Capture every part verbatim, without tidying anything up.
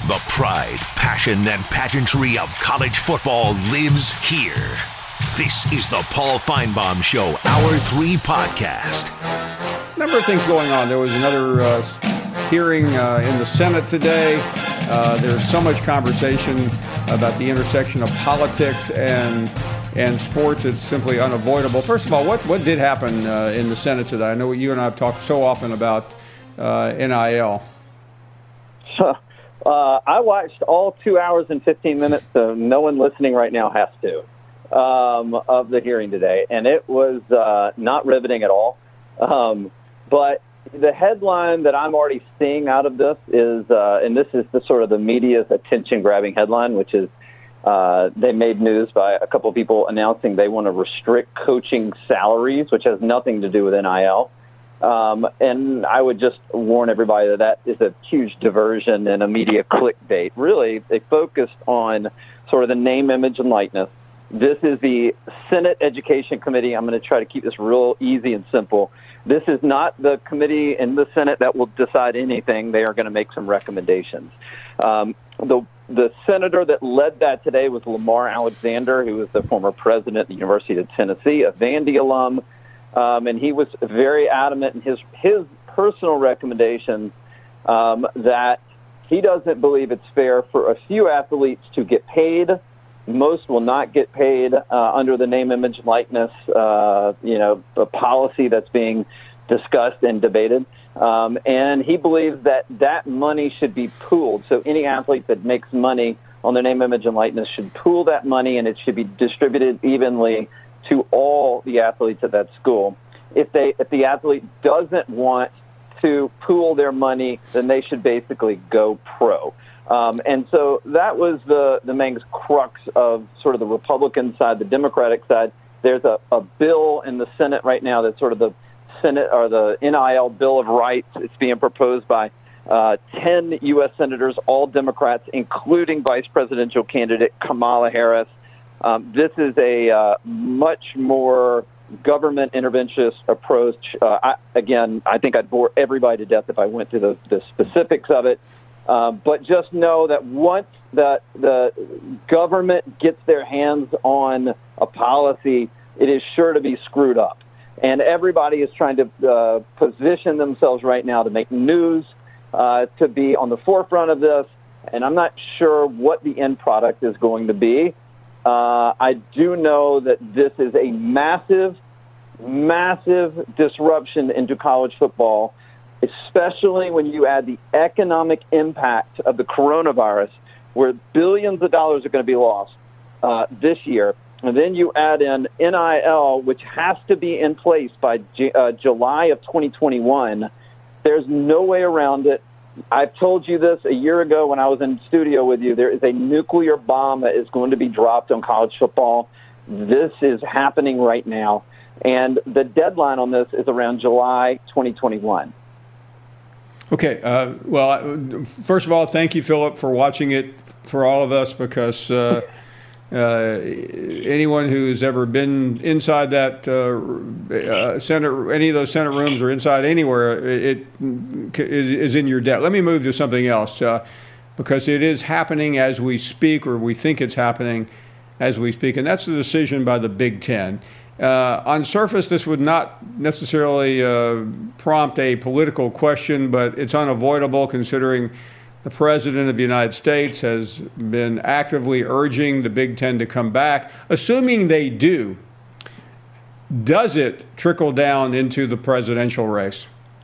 The pride, passion, and pageantry of college football lives here. This is the Paul Finebaum Show, Hour three podcast. A number of things going on. There was another uh, hearing uh, in the Senate today. Uh, there's so much conversation about the intersection of politics and and sports. It's simply unavoidable. First of all, what, what did happen uh, in the Senate today? I know you and I have talked so often about uh, N I L. Uh, I watched all two hours and fifteen minutes, so no one listening right now has to, um, of the hearing today. And it was uh, not riveting at all. Um, but the headline that I'm already seeing out of this is, uh, and this is the sort of the media's attention-grabbing headline, which is uh, they made news by a couple of people announcing they want to restrict coaching salaries, which has nothing to do with N I L. Um, and I would just warn everybody that that is a huge diversion and a media clickbait. Really, they focused on sort of the name, image, and likeness. This is the Senate Education Committee. I'm going to try to keep this real easy and simple. This is not the committee in the Senate that will decide anything. They are going to make some recommendations. Um, the the senator that led that today was Lamar Alexander, who was the former president of the University of Tennessee, a Vandy alum. Um, and he was very adamant in his his personal recommendations um, that he doesn't believe it's fair for a few athletes to get paid. Most will not get paid uh, under the name, image, and likeness, uh, you know, a policy that's being discussed and debated. Um, and he believes that that money should be pooled. So any athlete that makes money on their name, image, and likeness should pool that money, and it should be distributed evenly to all the athletes at that school. If they, if the athlete doesn't want to pool their money, then they should basically go pro. Um, and so that was the, the main crux of sort of the Republican side, the Democratic side. There's a, a bill in the Senate right now that's sort of the Senate or the N I L Bill of Rights. It's being proposed by uh, ten U S senators, all Democrats, including Vice Presidential candidate Kamala Harris. Um, this is a uh, much more government interventionist approach. Uh, I, again, I think I'd bore everybody to death if I went through the, the specifics of it. Uh, but just know that once the, the government gets their hands on a policy, it is sure to be screwed up. And everybody is trying to uh, position themselves right now to make news, uh, to be on the forefront of this. And I'm not sure what the end product is going to be. Uh, I do know that this is a massive, massive disruption into college football, especially when you add the economic impact of the coronavirus, where billions of dollars are going to be lost uh, this year. And then you add in N I L, which has to be in place by J- uh, July of twenty twenty-one. There's no way around it. I've told you this a year ago when I was in studio with you. There is a nuclear bomb that is going to be dropped on college football. This is happening right now. And the deadline on this is around July twenty twenty-one. Okay. Uh, well, first of all, thank you, Philip, for watching it for all of us, because uh, uh, anyone who's ever been inside that uh, uh, Senate, any of those Senate rooms or inside anywhere, it, it is in your debt. Let me move to something else, uh, because it is happening as we speak, or we think it's happening as we speak, and that's the decision by the Big Ten. Uh, on surface, this would not necessarily uh, prompt a political question, but it's unavoidable considering the President of the United States has been actively urging the Big Ten to come back. Assuming they do, does it trickle down into the presidential race?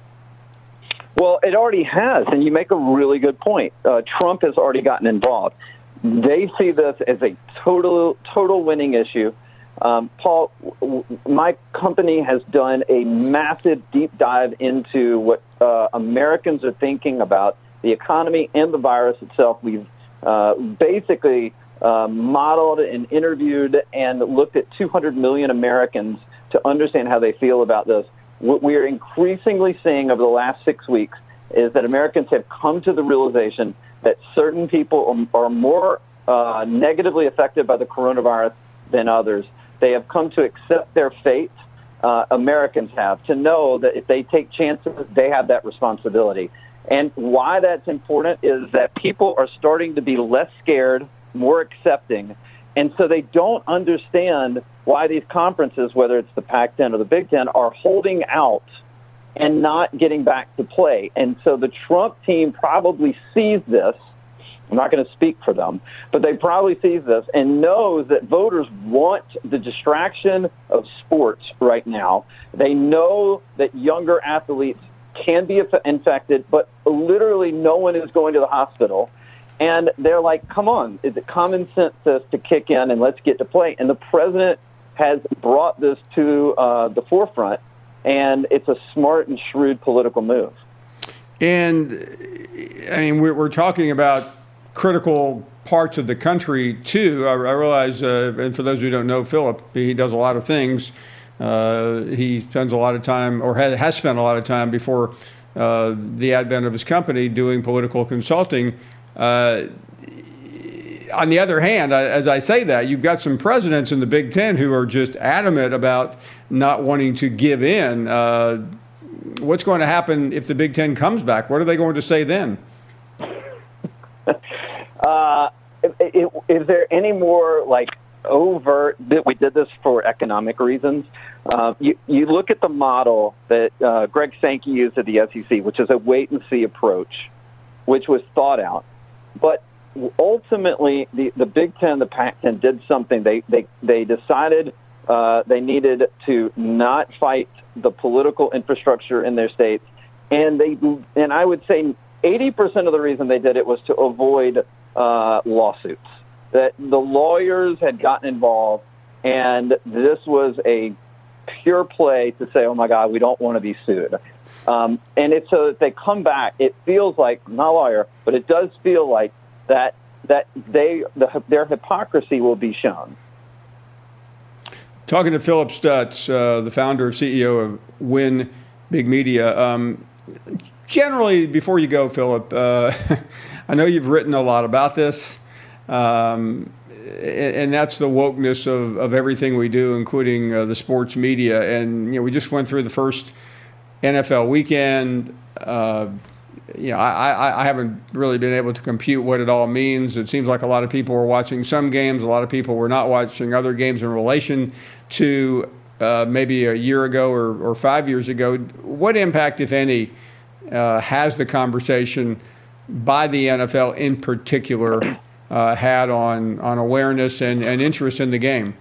Well, it already has, and you make a really good point. Uh, Trump has already gotten involved. They see this as a total, total winning issue. Um, Paul, w- my company has done a massive deep dive into what uh, Americans are thinking about the economy and the virus itself. We've uh, basically uh, modeled and interviewed and looked at two hundred million Americans to understand how they feel about this. What we are increasingly seeing over the last six weeks is that Americans have come to the realization that certain people are, are more uh, negatively affected by the coronavirus than others. They have come to accept their fate. Uh, Americans have, to know that if they take chances, they have that responsibility. And why that's important is that people are starting to be less scared, more accepting, and so they don't understand why these conferences, whether it's the Pac ten or the Big Ten, are holding out and not getting back to play. And so the Trump team probably sees this. I'm not going to speak for them, but they probably sees this and knows that voters want the distraction of sports right now. They know that younger athletes can be infected, but literally no one is going to the hospital. And they're like, come on, is it common sense says to kick in and let's get to play? And the president has brought this to uh, the forefront, and it's a smart and shrewd political move. And, I mean, we're, we're talking about critical parts of the country, too. I, I realize, uh, and for those who don't know Philip, he does a lot of things. Uh, he spends a lot of time, or has, has spent a lot of time before uh, the advent of his company doing political consulting. Uh, on the other hand, I, as I say that, you've got some presidents in the Big Ten who are just adamant about not wanting to give in. Uh, what's going to happen if the Big Ten comes back? What are they going to say then? uh, is, is there any more like overt that we did this for economic reasons? Uh, you, you look at the model that uh, Greg Sankey used at the S E C, which is a wait-and-see approach, which was thought out. But ultimately, the, the Big Ten, the Pac ten did something. They they they decided uh, they needed to not fight the political infrastructure in their states, and they and I would say eighty percent of the reason they did it was to avoid uh, lawsuits. That the lawyers had gotten involved, and this was a pure play to say, "Oh my God, we don't want to be sued." Um, and it's so that they come back. It feels like, I'm not a lawyer, but it does feel like that that they the, their hypocrisy will be shown. Talking to Philip Stutz, uh, the founder and C E O of Win Big Media. Um, generally, before you go, Philip, uh, I know you've written a lot about this, um, and, and that's the wokeness of, of everything we do, including uh, the sports media. And you know, we just went through the first N F L weekend. Uh, you know, I, I, I haven't really been able to compute what it all means. It seems like a lot of people were watching some games. A lot of people were not watching other games in relation to uh, maybe a year ago or, or five years ago. What impact, if any, uh, has the conversation by the N F L in particular uh, had on, on awareness and, and interest in the game?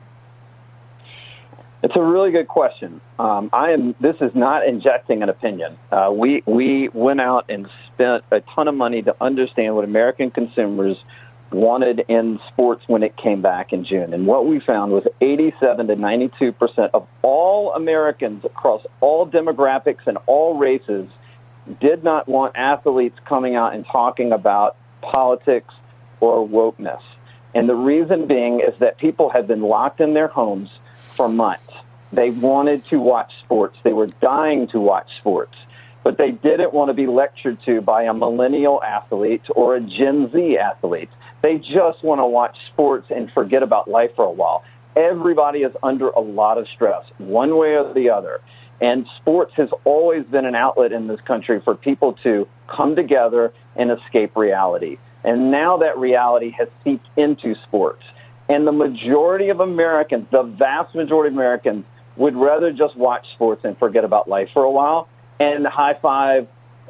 It's a really good question. Um, I am. This is not injecting an opinion. Uh, we we went out and spent a ton of money to understand what American consumers wanted in sports when it came back in June. And what we found was eighty-seven to ninety-two percent of all Americans across all demographics and all races did not want athletes coming out and talking about politics or wokeness. And the reason being is that people had been locked in their homes for months. They wanted to watch sports. They were dying to watch sports, but they didn't want to be lectured to by a millennial athlete or a Gen Z athlete. They just want to watch sports and forget about life for a while. Everybody is under a lot of stress, one way or the other. And sports has always been an outlet in this country for people to come together and escape reality. And now that reality has seeped into sports. And the majority of Americans, the vast majority of Americans, would rather just watch sports and forget about life for a while and high-five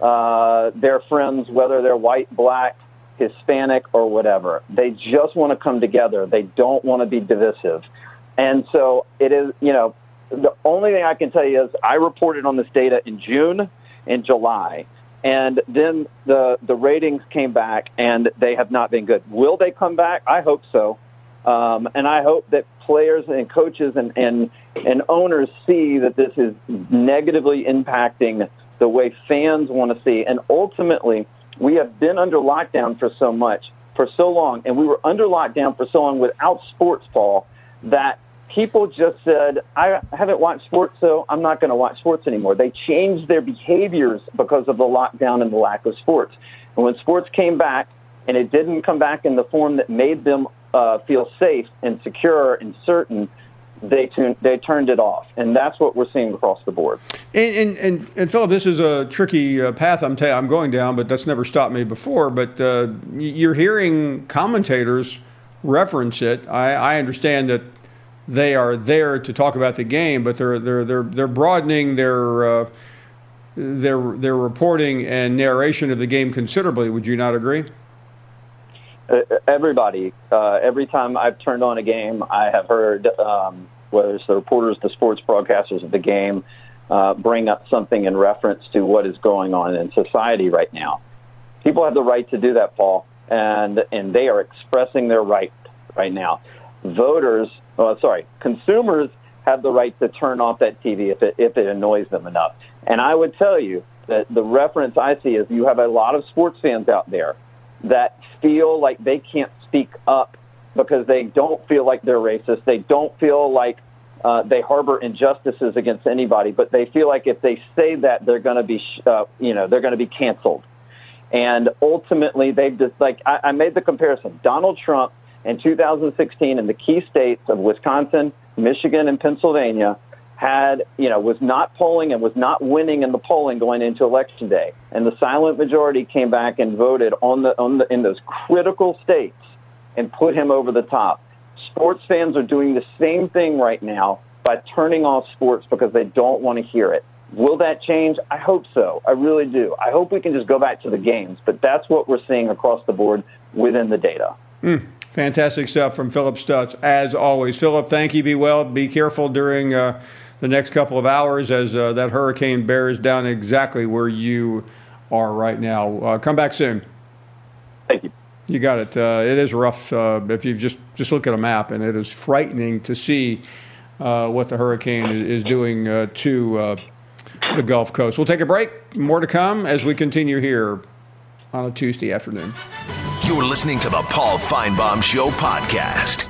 uh, their friends, whether they're white, black, Hispanic, or whatever. They just want to come together. They don't want to be divisive. And so it is, you know, the only thing I can tell you is I reported on this data in June and July, and then the the ratings came back, and they have not been good. Will they come back? I hope so. Um, and I hope that players and coaches and, and, and owners see that this is negatively impacting the way fans want to see. And ultimately, we have been under lockdown for so much, for so long, and we were under lockdown for so long without sports, Paul, that people just said, I haven't watched sports, so I'm not going to watch sports anymore. They changed their behaviors because of the lockdown and the lack of sports. And when sports came back, and it didn't come back in the form that made them Uh, feel safe and secure and certain, they tuned, they turned it off, and that's what we're seeing across the board. And and and, and Philip, this is a tricky uh, path I'm ta- I'm going down, but that's never stopped me before. But uh, you're hearing commentators reference it. I, I understand that they are there to talk about the game, but they're they're they're they're broadening their uh, their their reporting and narration of the game considerably. Would you not agree? Uh, everybody, uh, every time I've turned on a game, I have heard, um, whether it's the reporters, the sports broadcasters of the game, uh, bring up something in reference to what is going on in society right now. People have the right to do that, Paul, and and they are expressing their right right now. Voters, oh, sorry, consumers have the right to turn off that T V if it if it annoys them enough. And I would tell you that the reference I see is you have a lot of sports fans out there that feel like they can't speak up because they don't feel like they're racist. They don't feel like uh, they harbor injustices against anybody, but they feel like if they say that, they're going to be, uh, you know, they're going to be canceled. And ultimately, they've just like I, I made the comparison. Donald Trump in two thousand sixteen in the key states of Wisconsin, Michigan, and Pennsylvania had, you know, was not polling and was not winning in the polling going into Election Day. And the silent majority came back and voted on the on the in those critical states and put him over the top. Sports fans are doing the same thing right now by turning off sports because they don't want to hear it. Will that change? I hope so. I really do. I hope we can just go back to the games. But that's what we're seeing across the board within the data. Mm, fantastic stuff from Phillip Stutts, as always. Phillip, thank you. Be well. Be careful during uh, the next couple of hours as uh, that hurricane bears down exactly where you are right now. Uh, come back soon. Thank you. You got it. Uh, it is rough uh, if you just, just look at a map, and it is frightening to see uh, what the hurricane is doing uh, to uh, the Gulf Coast. We'll take a break. More to come as we continue here on a Tuesday afternoon. You're listening to the Paul Feinbaum Show podcast.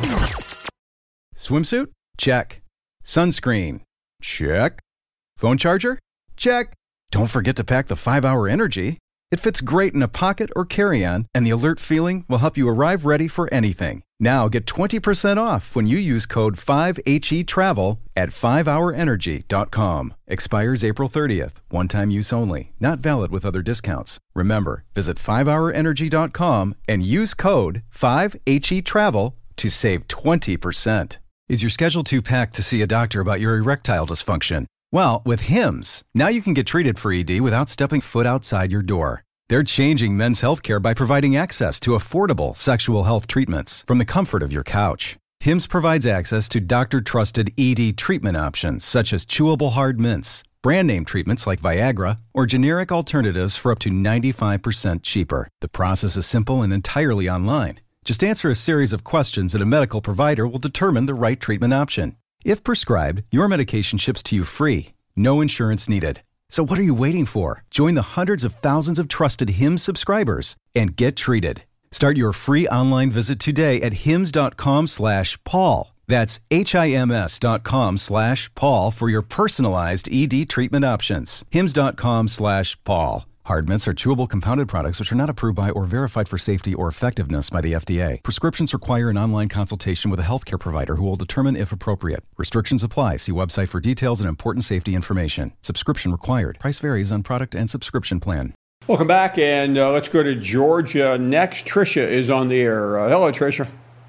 Swimsuit? Check. Sunscreen? Check. Phone charger? Check. Don't forget to pack the five hour Energy. It fits great in a pocket or carry-on, and the alert feeling will help you arrive ready for anything. Now get twenty percent off when you use code five H E travel at five hour energy dot com. Expires April thirtieth. One-time use only. Not valid with other discounts. Remember, visit five hour energy dot com and use code five H E travel to save twenty percent. Is your schedule too packed to see a doctor about your erectile dysfunction? Well, with Hims, now you can get treated for E D without stepping foot outside your door. They're changing men's healthcare by providing access to affordable sexual health treatments from the comfort of your couch. Hims provides access to doctor-trusted E D treatment options such as chewable hard mints, brand name treatments like Viagra, or generic alternatives for up to ninety-five percent cheaper. The process is simple and entirely online. Just answer a series of questions and a medical provider will determine the right treatment option. If prescribed, your medication ships to you free. No insurance needed. So what are you waiting for? Join the hundreds of thousands of trusted Hims subscribers and get treated. Start your free online visit today at hims dot com slash Paul. That's H-I-M-S dot com slash Paul for your personalized E D treatment options. hims dot com slash Paul. Hard mints are chewable compounded products which are not approved by or verified for safety or effectiveness by the F D A. Prescriptions require an online consultation with a healthcare provider who will determine if appropriate. Restrictions apply. See website for details and important safety information. Subscription required. Price varies on product and subscription plan. Welcome back, and uh, let's go to Georgia next. Tricia is on the air. Uh, hello, Tricia.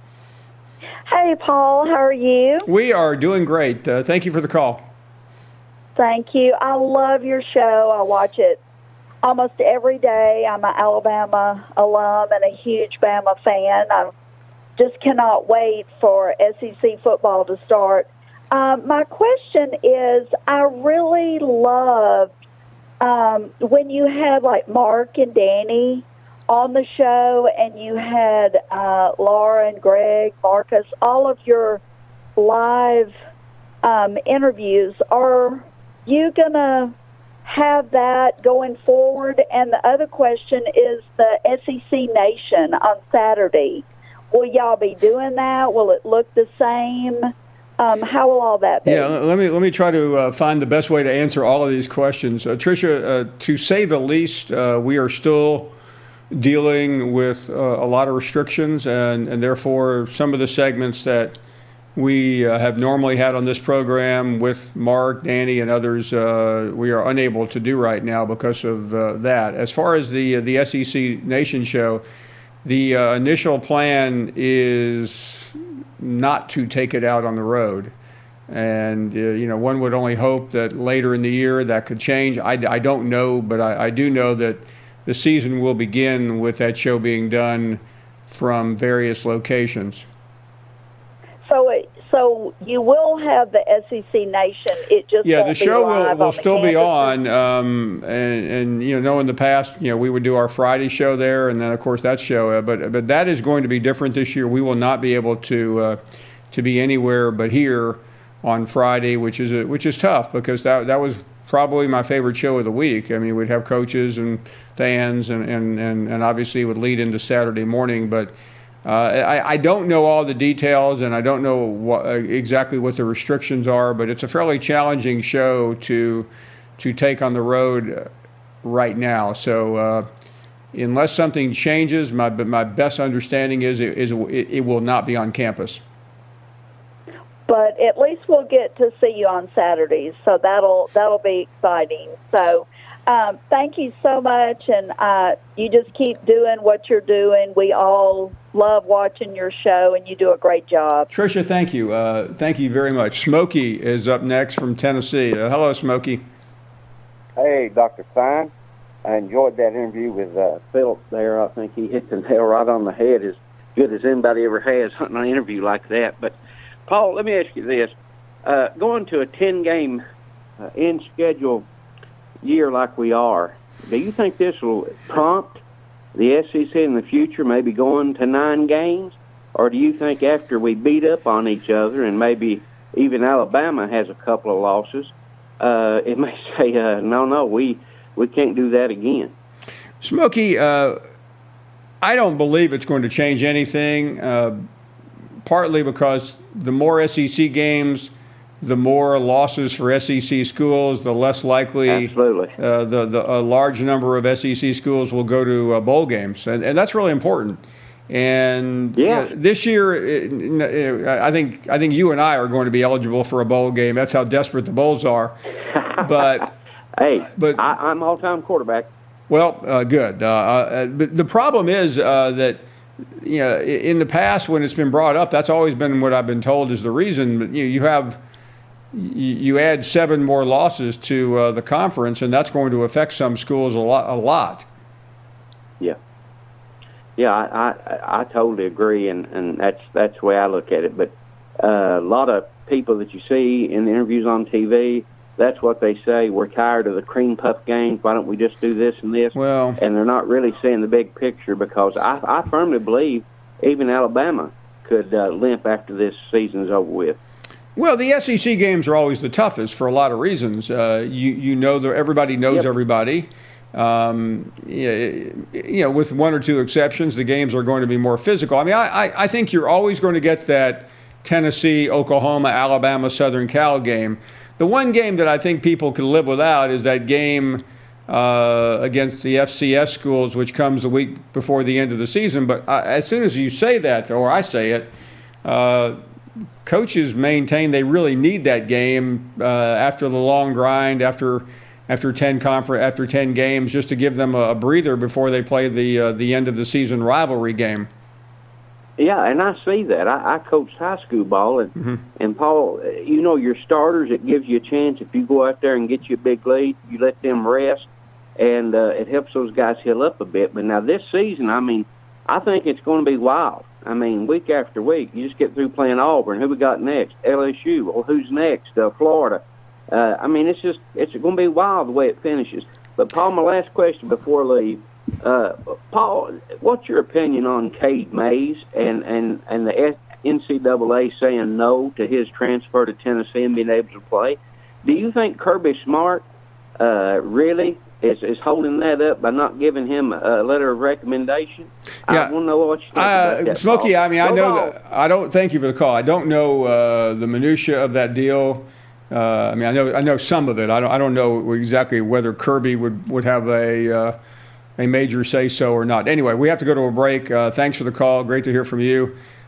Hey, Paul. How are you? We are doing great. Uh, thank you for the call. Thank you. I love your show. I watch it almost every day. I'm an Alabama alum and a huge Bama fan. I just cannot wait for S E C football to start. Um, my question is, I really loved um, when you had like Mark and Danny on the show, and you had uh, Laura and Greg, Marcus, all of your live um, interviews. Are you going to have that going forward? And the other question is the S E C Nation on Saturday. Will y'all be doing that? Will it look the same? Um, how will all that be? Yeah, let me let me try to uh, find the best way to answer all of these questions. Uh, Tricia, uh, to say the least, uh, we are still dealing with uh, a lot of restrictions, and, and therefore some of the segments that we uh, have normally had on this program with Mark, Danny, and others, uh, we are unable to do right now because of uh, that. As far as the uh, the S E C Nation show, the uh, initial plan is not to take it out on the road. And, uh, you know, one would only hope that later in the year that could change. I, I don't know, but I, I do know that the season will begin with that show being done from various locations. So, it, so you will have the S E C Nation. It just yeah, won't the show be live will, will on still be campuses. on. Um, and, and you know, know in the past, you know, we would do our Friday show there, and then of course that show. Uh, but but that is going to be different this year. We will not be able to uh, to be anywhere but here on Friday, which is a, which is tough because that that was probably my favorite show of the week. I mean, we'd have coaches and fans, and and and, and obviously it would lead into Saturday morning, but. Uh, I, I don't know all the details, and I don't know what, uh, exactly what the restrictions are, but it's a fairly challenging show to to take on the road right now. So uh, unless something changes, my my best understanding is it, is it, it will not be on campus. But at least we'll get to see you on Saturdays, so that'll that'll be exciting. So. Um, thank you so much, and uh, you just keep doing what you're doing. We all love watching your show, and you do a great job. Tricia, thank you. Uh, thank you very much. Smokey is up next from Tennessee. Uh, hello, Smokey. Hey, Doctor Fine. I enjoyed that interview with uh, Philip there. I think he hit the nail right on the head, as good as anybody ever has on an interview like that. But, Paul, let me ask you this. Uh, going to a ten-game uh, in-schedule year like we are, do you think this will prompt the S E C in the future maybe going to nine games? Or do you think after we beat up on each other and maybe even Alabama has a couple of losses, uh, it may say, uh, no, no, we, we can't do that again? Smokey, uh, I don't believe it's going to change anything, uh, partly because the more S E C games, the more losses for S E C schools, the less likely Absolutely. Uh, the, the a large number of S E C schools will go to uh, bowl games, and, and that's really important. And yeah. you know, this year, it, I think I think you and I are going to be eligible for a bowl game. That's how desperate the bowls are. But hey, but I, I'm all-time quarterback. Well, uh, good. Uh, uh, but the problem is uh, that. You know, in the past when it's been brought up, that's always been what I've been told is the reason. But you, you have you add seven more losses to uh, the conference, and that's going to affect some schools a lot. A lot. Yeah, yeah, I, I, I totally agree, and, and that's that's the way I look at it. But uh, a lot of people that you see in the interviews on T V, that's what they say. We're tired of the cream puff games. Why don't we just do this and this? Well, and they're not really seeing the big picture, because I, I firmly believe even Alabama could uh, limp after this season's over with. Well, the S E C games are always the toughest for a lot of reasons. Uh, you you know that everybody knows Yep. everybody. Um, you know, with one or two exceptions, the games are going to be more physical. I mean, I, I, I think you're always going to get that Tennessee, Oklahoma, Alabama, Southern Cal game. The one game that I think people can live without is that game uh, against the F C S schools, which comes the week before the end of the season. But I, as soon as you say that, or I say it, uh, coaches maintain they really need that game uh, after the long grind, after after ten confer- after ten games, just to give them a, a breather before they play the uh, the end of the season rivalry game. Yeah, and I see that. I, I coached high school ball, and Mm-hmm. and Paul, you know, your starters, it gives you a chance. If you go out there and get you a big lead, you let them rest, and uh, it helps those guys heal up a bit. But now this season, I mean, I think it's going to be wild. I mean, week after week, you just get through playing Auburn. Who we got next? L S U. Well, who's next? Uh, Florida. Uh, I mean, it's just it's going to be wild the way it finishes. But, Paul, my last question before I leave. Uh, Paul, what's your opinion on Cade Mays and, and, and the N C double A saying no to his transfer to Tennessee and being able to play? Do you think Kirby Smart uh, really is, is holding that up by not giving him a letter of recommendation? Yeah. I want to know what you think Uh, about that, Smokey, Paul. I mean, I Go know Vols. that. I don't. Thank you for the call. I don't know uh, the minutia of that deal. Uh, I mean, I know I know some of it. I don't. I don't know exactly whether Kirby would would have a uh, a major say so or not. Anyway, we have to go to a break. Uh, thanks for the call. Great to hear from you.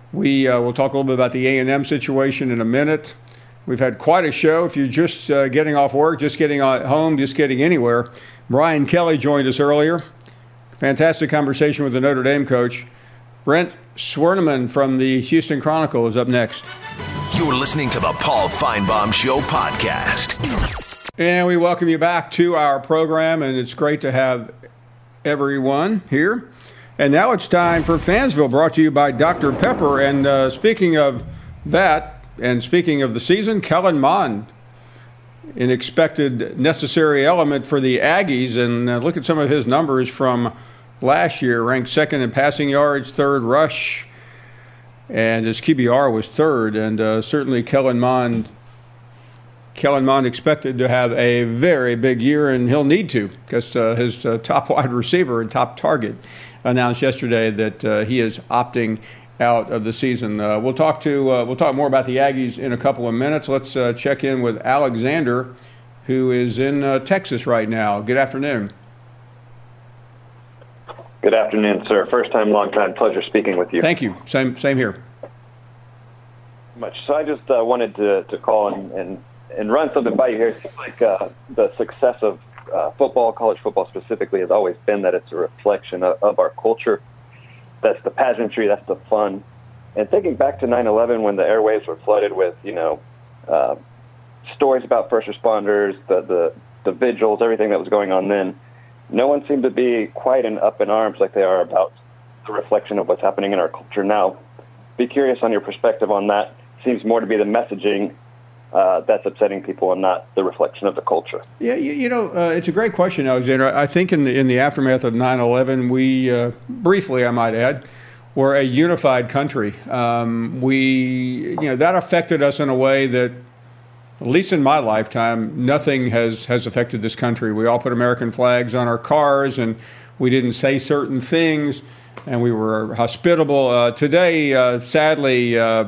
We uh, will talk a little bit about the A and M situation in a minute. We've had quite a show. If you're just uh, getting off work, just getting on home, just getting anywhere, Brian Kelly joined us earlier. Fantastic conversation with the Notre Dame coach. Brent Swerneman from the Houston Chronicle is up next. You're listening to the Paul Feinbaum Show podcast. And we welcome you back to our program, and it's great to have everyone here. And now it's time for Fansville, brought to you by Doctor Pepper. And uh, speaking of that, and speaking of the season, Kellen Mond, an expected necessary element for the Aggies. And uh, look at some of his numbers from last year. Ranked second in passing yards, third rush, and his Q B R was third. And uh, certainly Kellen Mond, Kellen Mond expected to have a very big year, and he'll need to, because uh, his uh, top wide receiver and top target announced yesterday that uh, he is opting out of the season. Uh, we'll talk to uh, we'll talk more about the Aggies in a couple of minutes. Let's uh, check in with Alexander, who is in uh, Texas right now. Good afternoon. Good afternoon, sir. First time, long time. Pleasure speaking with you. Thank you. Same same here. Much. So I just uh, wanted to, to call and, and and run something by you here. It seems like uh, the success of uh, football, college football specifically, has always been that it's a reflection of, of our culture. That's the pageantry, that's the fun. And thinking back to nine eleven, when the airwaves were flooded with, you know, uh, stories about first responders, the, the, the vigils, everything that was going on then, no one seemed to be quite in up in arms like they are about the reflection of what's happening in our culture now. Be curious on your perspective on that. Seems more to be the messaging uh, that's upsetting people and not the reflection of the culture. Yeah, you, you know, uh, it's a great question, Alexander. I think in the in the aftermath of nine eleven, we, uh, briefly, I might add, were a unified country. Um, we, you know, that affected us in a way that, at least in my lifetime, nothing has, has affected this country. We all put American flags on our cars, and we didn't say certain things, and we were hospitable. Uh, today, uh, sadly, uh,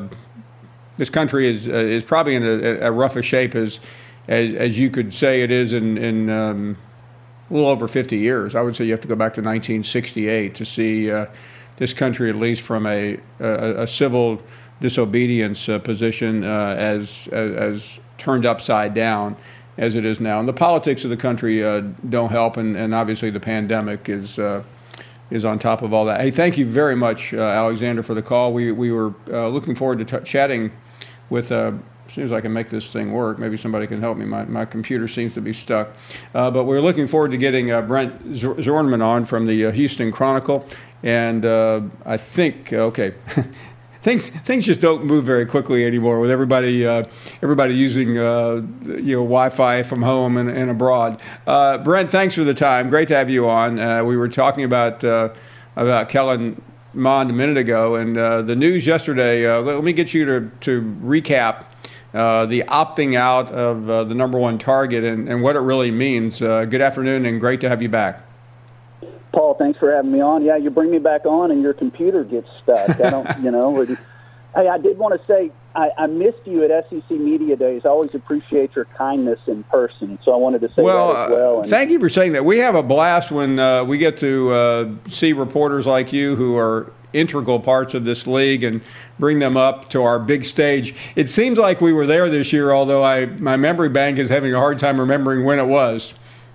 this country is uh, is probably in a, a rough a shape as, as as you could say it is in in um, a little over fifty years. I would say you have to go back to nineteen sixty-eight to see uh, this country, at least from a a, a civil disobedience uh, position, uh, as, as as turned upside down as it is now. And the politics of the country uh, don't help, and, and obviously the pandemic is uh, is on top of all that. Hey, thank you very much, uh, Alexander, for the call. We we were uh, looking forward to t- chatting with, uh, as soon as I can make this thing work, maybe somebody can help me. My my computer seems to be stuck. Uh, but we're looking forward to getting uh, Brent Swerneman on from the uh, Houston Chronicle. And uh, I think, okay, things things just don't move very quickly anymore with everybody uh, everybody using uh, you know Wi-Fi from home and, and abroad. Uh, Brent, thanks for the time. Great to have you on. Uh, we were talking about uh, about Kellen Mond a minute ago, and uh, the news yesterday. Uh, let me get you to to recap uh, the opting out of uh, the number one target and, and what it really means. Uh, good afternoon, and great to have you back. Paul, thanks for having me on. Yeah, you bring me back on, and your computer gets stuck. I don't, you know. It, hey, I did want to say I, I missed you at S E C Media Days. I always appreciate your kindness in person, so I wanted to say well, that as well. And thank you for saying that. We have a blast when uh, we get to uh, see reporters like you who are integral parts of this league and bring them up to our big stage. It seems like we were there this year, although I my memory bank is having a hard time remembering when it was.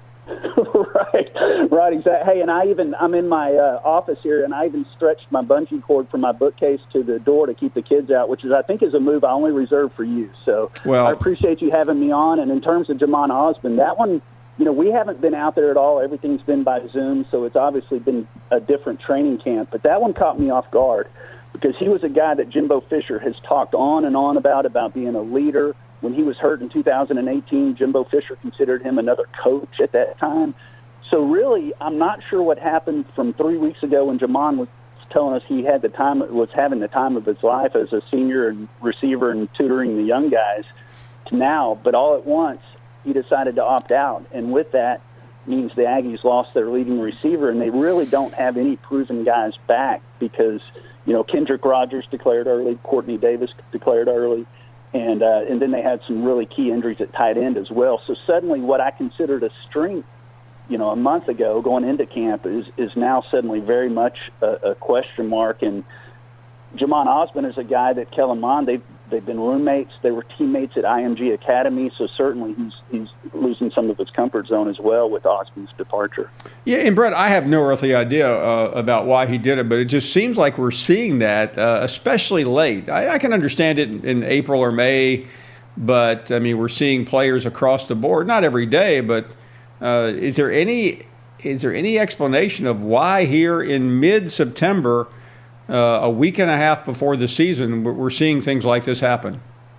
right, right, exactly. Hey, and I even, I'm in my uh, office here, and I even stretched my bungee cord from my bookcase to the door to keep the kids out, which is, I think, is a move I only reserve for you. So well, I appreciate you having me on. And in terms of Jamon Osborne, that one, you know, we haven't been out there at all. Everything's been by Zoom, so it's obviously been a different training camp. But that one caught me off guard because he was a guy that Jimbo Fisher has talked on and on about, about being a leader. When he was hurt in two thousand eighteen, Jimbo Fisher considered him another coach at that time. So really, I'm not sure what happened from three weeks ago when Jamon was telling us he had the time, was having the time of his life as a senior and receiver and tutoring the young guys to now. But all at once, he decided to opt out. And with that means the Aggies lost their leading receiver, and they really don't have any proven guys back because, you know, Kendrick Rogers declared early, Courtney Davis declared early. And uh, and then they had some really key injuries at tight end as well. So suddenly what I considered a strength, you know, a month ago going into camp is, is now suddenly very much a, a question mark. And, Jamon Osborne is a guy that Kellen Mond, they've, they've been roommates. They were teammates at I M G Academy, so certainly he's he's losing some of his comfort zone as well with Osborne's departure. Yeah, and Brett, I have no earthly idea uh, about why he did it, but it just seems like we're seeing that, uh, especially late. I, I can understand it in, in April or May, but, I mean, we're seeing players across the board, not every day, but uh, is there any is there any explanation of why here in mid-September, uh, a week and a half before the season, we're seeing things like this happen?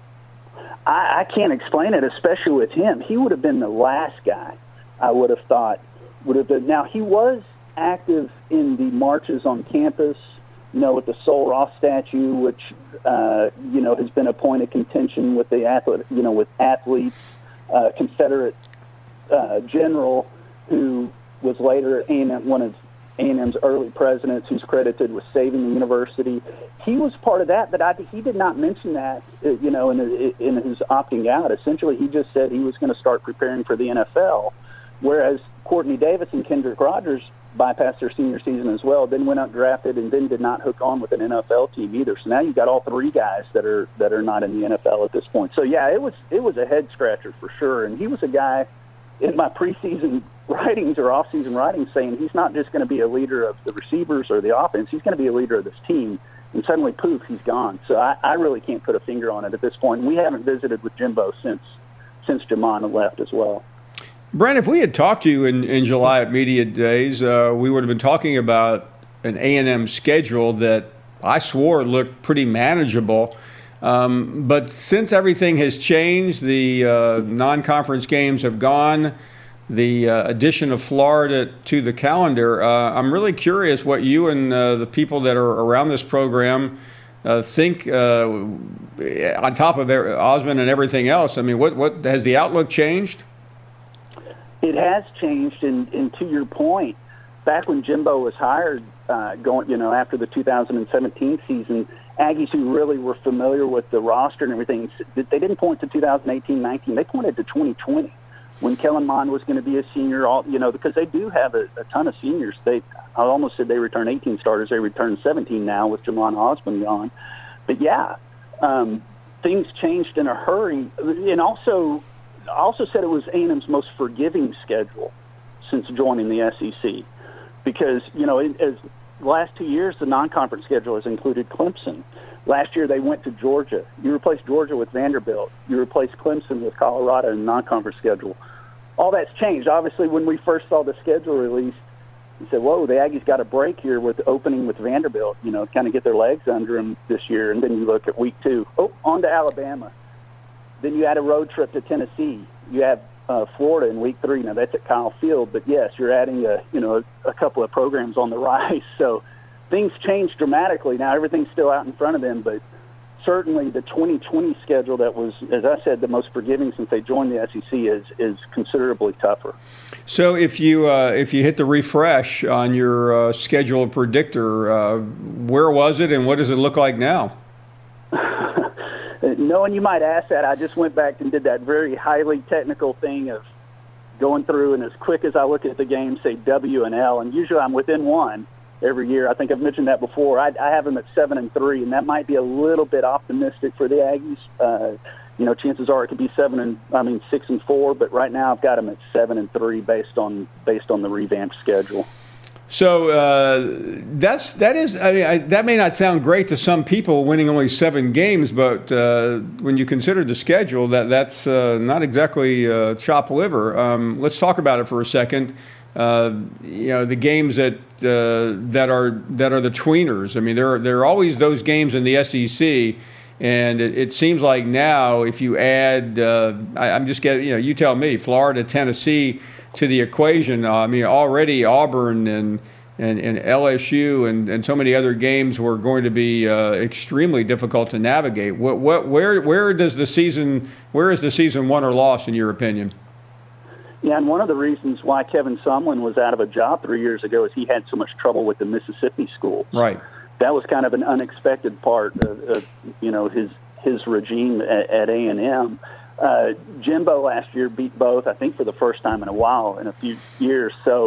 I, I can't explain it, especially with him. He would have been the last guy I would have thought would have been. Now, he was active in the marches on campus, you know, with the Sol Ross statue, which, uh, you know, has been a point of contention with the athlete, you know, with athletes, uh, Confederate uh, general who was later A and M, one of A and M's early presidents, who's credited with saving the university. He was part of that, but I, he did not mention that, you know, in, in his opting out. Essentially, he just said he was going to start preparing for the N F L, whereas Courtney Davis and Kendrick Rogers bypassed their senior season as well, then went out drafted, and then did not hook on with an N F L team either. So now you've got all three guys that are that are not in the N F L at this point. So yeah, it was it was a head scratcher for sure, and he was a guy in my preseason writings or off-season writings saying he's not just going to be a leader of the receivers or the offense, he's going to be a leader of this team. And suddenly, poof, he's gone. So I, I really can't put a finger on it at this point. And we haven't visited with Jimbo since since Jamon left as well. Brent, if we had talked to you in, in July at Media Days, uh, we would have been talking about an A and M schedule that I swore looked pretty manageable. Um, but since everything has changed, the uh, non-conference games have gone, the uh, addition of Florida to the calendar, uh, I'm really curious what you and uh, the people that are around this program uh, think uh, on top of Osborne and everything else. I mean, what, what has the outlook changed? It has changed, and, and to your point, back when Jimbo was hired, uh, going, you know, after the two thousand seventeen season, Aggies who really were familiar with the roster and everything, they didn't point to two thousand eighteen nineteen. They pointed to twenty twenty when Kellen Mond was going to be a senior, all, you know, because they do have a, a ton of seniors. They, I almost said they return eighteen starters. They return seventeen now with Jamon Osborne gone. But, yeah, um, things changed in a hurry. And also, I also said it was A and M's most forgiving schedule since joining the S E C because, you know, it, as the last two years, the non-conference schedule has included Clemson. Last year, they went to Georgia. You replaced Georgia with Vanderbilt. You replaced Clemson with Colorado in the non-conference schedule. All that's changed. Obviously, when we first saw the schedule released, we said, whoa, the Aggies got a break here with opening with Vanderbilt, you know, kind of get their legs under them this year. And then you look at week two. Oh, on to Alabama. Then you add a road trip to Tennessee. You have uh, Florida in week three. Now, that's at Kyle Field. But, yes, you're adding, a, you know, a, a couple of programs on the rise. So things changed dramatically. Now, everything's still out in front of them, but certainly the twenty twenty schedule that was, as I said, the most forgiving since they joined the S E C is is considerably tougher. So if you uh, if you hit the refresh on your uh, schedule predictor, uh, where was it and what does it look like now? Knowing you might ask that, I just went back and did that very highly technical thing of going through and as quick as I look at the game, say W and L, and usually I'm within one every year. I think I've mentioned that before. I, I have them at seven and three, and that might be a little bit optimistic for the Aggies. Uh, you know, chances are it could be seven and I mean six and four, but right now I've got them at seven and three based on based on the revamped schedule. So uh, that's that is I mean, I, that may not sound great to some people, winning only seven games, but uh, when you consider the schedule, that that's uh, not exactly uh, chopped liver. Um, let's talk about it for a second. Uh, you know, the games that uh, that are that are the tweeners. I mean, there are, there are always those games in the S E C, and it, it seems like now if you add, uh, I, I'm just getting, you know, you tell me, Florida, Tennessee to the equation. Uh, I mean, already Auburn and and, and L S U and, and so many other games were going to be uh, extremely difficult to navigate. What what where where does the season where is the season won or lost in your opinion? Yeah, and one of the reasons why Kevin Sumlin was out of a job three years ago is he had so much trouble with the Mississippi schools. Right. That was kind of an unexpected part of, of you know, his his regime at, at A and M. Uh, Jimbo last year beat both, I think, for the first time in a while, in a few years. So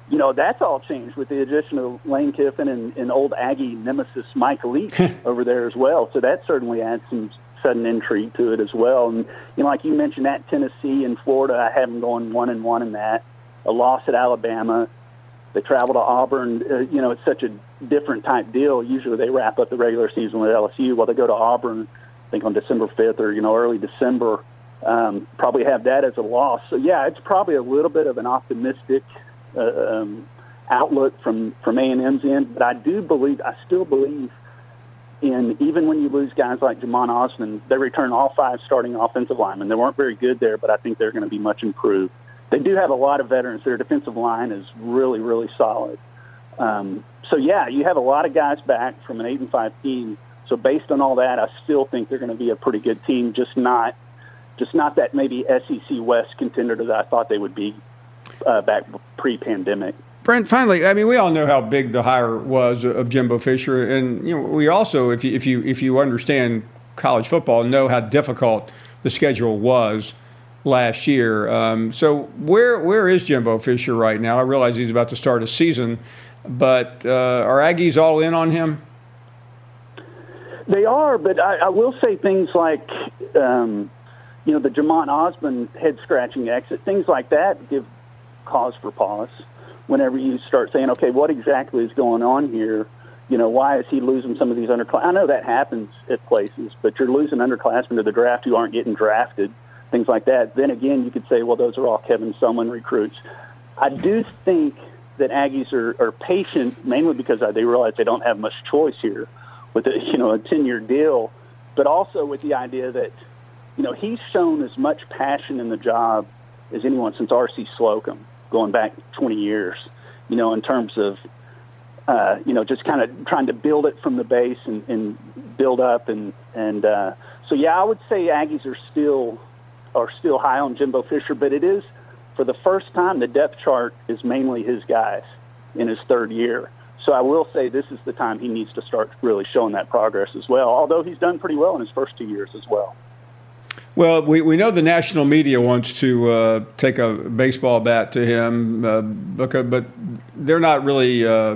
you know, that's all changed with the addition of Lane Kiffin and, and old Aggie nemesis Mike Leach over there as well. So that certainly adds some sudden intrigue to it as well. And, you know, like you mentioned, at Tennessee and Florida, I have them going one and one in that. A loss at Alabama. They travel to Auburn. Uh, you know, it's such a different type deal. Usually they wrap up the regular season with L S U. Well, they go to Auburn, I think on December fifth or, you know, early December. Um, probably have that as a loss. So, yeah, it's probably a little bit of an optimistic uh, um, outlook from, from A and M's end. But I do believe, I still believe in, even when you lose guys like Jamon Osmond, they return all five starting offensive linemen. They weren't very good there, but I think they're going to be much improved. They do have a lot of veterans. Their defensive line is really, really solid. Um, so, yeah, you have a lot of guys back from an eight and five team. So based on all that, I still think they're going to be a pretty good team, just not just not that maybe S E C West contender that I thought they would be uh, back pre-pandemic. Brent, finally, I mean, we all know how big the hire was of Jimbo Fisher, and you know, we also, if you if you if you understand college football, know how difficult the schedule was last year. Um, so where where is Jimbo Fisher right now? I realize he's about to start a season, but uh, are Aggies all in on him? They are, but I, I will say things like, um, you know, the Jamon Osmond head-scratching exit, things like that give cause for pause whenever you start saying, okay, what exactly is going on here? You know, why is he losing some of these underclassmen? I know that happens at places, but you're losing underclassmen to the draft who aren't getting drafted, things like that. Then again, you could say, well, those are all Kevin Sumlin recruits. I do think that Aggies are, are patient, mainly because they realize they don't have much choice here with a, you know, a ten-year deal, but also with the idea that, you know, he's shown as much passion in the job as anyone since R C Slocum, going back twenty years, you know, in terms of, uh, you know, just kind of trying to build it from the base and, and build up. And, and uh, so, yeah, I would say Aggies are still are still high on Jimbo Fisher, but it is, for the first time, the depth chart is mainly his guys in his third year. So I will say this is the time he needs to start really showing that progress as well, although he's done pretty well in his first two years as well. Well, we, we know the national media wants to uh, take a baseball bat to him, uh, because, but they're not really uh,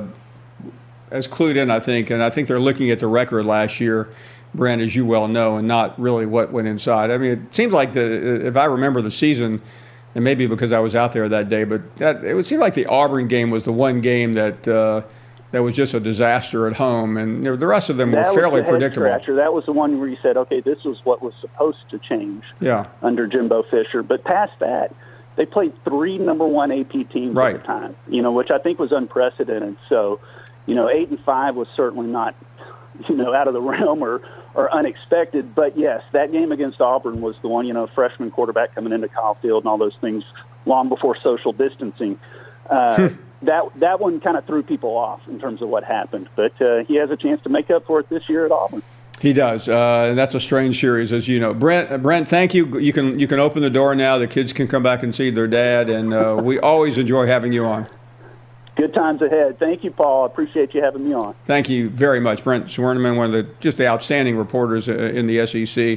as clued in, I think. And I think they're looking at the record last year, Brent, as you well know, and not really what went inside. I mean, it seems like, the, if I remember the season, and maybe because I was out there that day, but that, it would seem like the Auburn game was the one game that uh, that was just a disaster at home, and you know, the rest of them that were fairly was the predictable. Scratcher. That was the one where you said, okay, this was what was supposed to change yeah. under Jimbo Fisher. But past that, they played three number one A P teams right. at the time, you know, which I think was unprecedented. So, you know, eight and five was certainly not, you know, out of the realm or, or unexpected. But, yes, that game against Auburn was the one, you know, freshman quarterback coming into Kyle Field and all those things long before social distancing. Uh, that that one kind of threw people off in terms of what happened. But uh, he has a chance to make up for it this year at Auburn. He does, uh, and that's a strange series, as you know. Brent, uh, Brent, thank you. You can you can open the door now. The kids can come back and see their dad, and uh, we always enjoy having you on. Good times ahead. Thank you, Paul. I appreciate you having me on. Thank you very much. Brent Swerneman, one of the just the outstanding reporters in the S E C,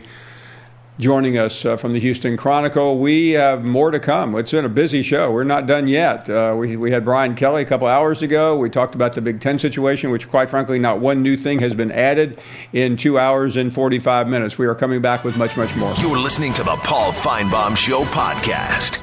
joining us uh, from the Houston Chronicle. We have more to come. It's been a busy show. We're not done yet. Uh, we, we had Brian Kelly a couple hours ago. We talked about the Big Ten situation, which quite frankly, not one new thing has been added in two hours and forty-five minutes. We are coming back with much, much more. You're listening to the Paul Feinbaum Show podcast.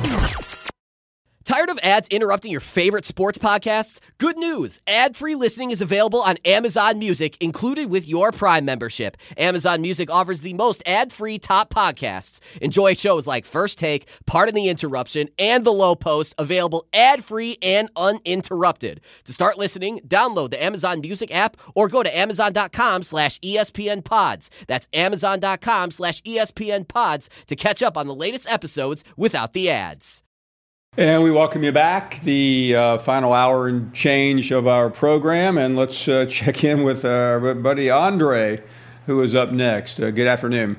Tired of ads interrupting your favorite sports podcasts? Good news! Ad-free listening is available on Amazon Music, included with your Prime membership. Amazon Music offers the most ad-free top podcasts. Enjoy shows like First Take, Pardon the Interruption, and The Low Post, available ad-free and uninterrupted. To start listening, download the Amazon Music app or go to amazon.com slash ESPN pods. That's amazon.com slash ESPN pods to catch up on the latest episodes without the ads. And we welcome you back, the uh, final hour and change of our program. And let's uh, check in with our buddy Andre, who is up next. Uh, good afternoon.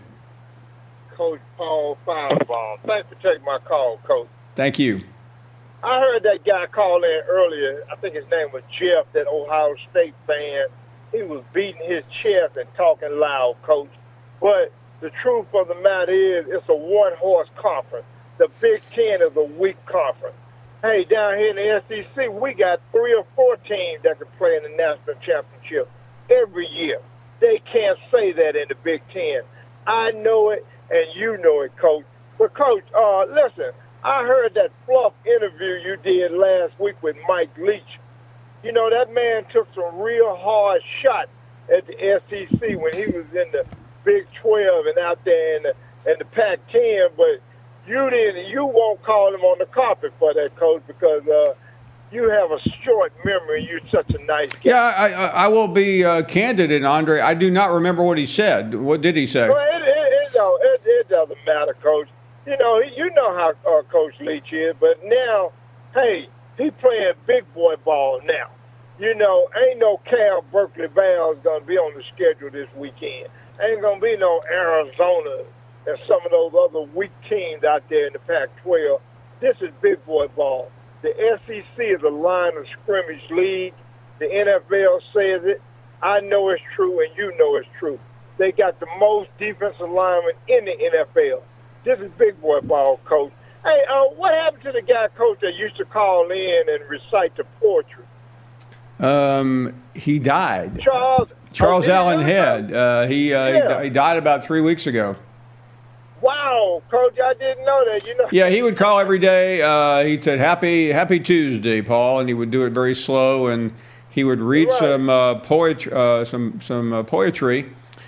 Coach Paul Feinbaum. Thanks for taking my call, Coach. Thank you. I heard that guy call in earlier. I think his name was Jeff, that Ohio State fan. He was beating his chest and talking loud, Coach. But the truth of the matter is it's a one-horse conference. The Big Ten is a weak conference. hey, down here in the S E C, we got three or four teams that can play in the national championship every year. They can't say that in the Big Ten. I know it, and you know it, Coach. But, Coach, uh, listen, I heard that fluff interview you did last week with Mike Leach. You know, that man took some real hard shots at the S E C when he was in the Big twelve and out there in the, in the Pac ten, but you didn't. You won't call him on the carpet for that, Coach, because uh, you have a short memory. You're such a nice guy. Yeah, I, I, I will be uh, candid, and Andre, I do not remember what he said. What did he say? Well, it, it, it, no, it, it doesn't matter, Coach. You know, you know how uh, Coach Leach is, but now, hey, he playing big boy ball now. You know, ain't no Cal Berkeley Vols going to be on the schedule this weekend. Ain't going to be no Arizona and some of those other weak teams out there in the Pac twelve. This is big boy ball. The S E C is a line of scrimmage league. The N F L says it. I know it's true, and you know it's true. They got the most defensive linemen in the N F L. This is big boy ball, Coach. Hey, uh, what happened to the guy, Coach, that used to call in and recite the poetry? Um, he died. Charles Charles oh, Allen Head. Uh, he, uh, Yeah. he he died about three weeks ago. Wow, Coach, I didn't know that. You know. Yeah, he would call every day. Uh, he said, "Happy Happy Tuesday, Paul," and he would do it very slow, and he would read Right. some uh, poetry, uh, some some uh, poetry,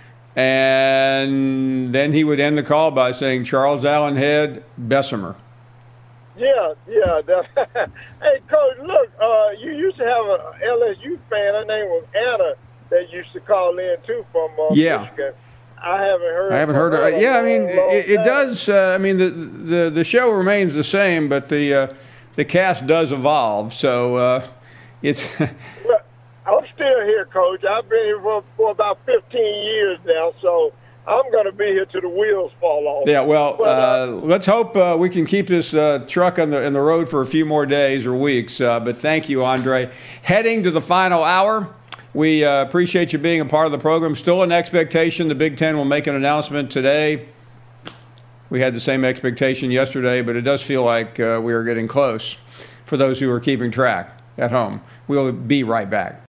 and then he would end the call by saying, "Charles Allen Head, Bessemer." Yeah, yeah. that- hey, Coach, look, uh, you used to have a L S U fan. Her name was Anna that used to call in, too, from uh, Yeah. Michigan. I haven't heard I haven't from heard. her Of, yeah, I mean, in a long, long it, it time. does. Uh, I mean, the, the the show remains the same, but the uh, the cast does evolve. So uh, it's. Well, I'm still here, Coach. I've been here for, for about fifteen years now, so I'm going to be here till the wheels fall off. Yeah, well, But, uh, uh, let's hope uh, we can keep this uh, truck on the in the road for a few more days or weeks. Uh, but thank you, Andre. Heading to the final hour, we uh, appreciate you being a part of the program. Still an expectation the Big Ten will make an announcement today. We had the same expectation yesterday, but it does feel like uh, we are getting close for those who are keeping track at home. We'll be right back.